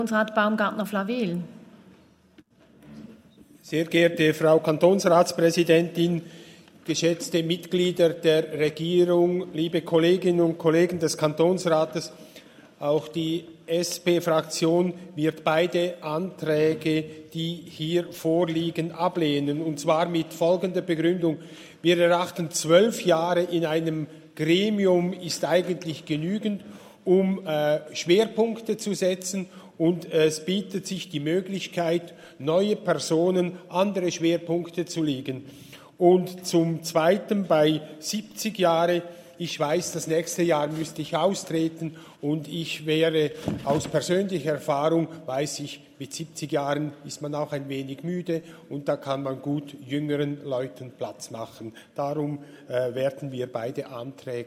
Kantonsrat Baumgartner-Flawel. Sehr geehrte Frau Kantonsratspräsidentin, geschätzte Mitglieder der Regierung, liebe Kolleginnen und Kollegen des Kantonsrates, auch die SP-Fraktion wird beide Anträge, die hier vorliegen, ablehnen. Und zwar mit folgender Begründung. Wir erachten 12 Jahre in einem Gremium ist eigentlich genügend, um Schwerpunkte zu setzen. Und es bietet sich die Möglichkeit, neue Personen andere Schwerpunkte zu legen. Und zum Zweiten bei 70 Jahre, ich weiß, das nächste Jahr müsste ich austreten und ich wäre aus persönlicher Erfahrung, weiß ich, mit 70 Jahren ist man auch ein wenig müde und da kann man gut jüngeren Leuten Platz machen. Darum werden wir beide Anträge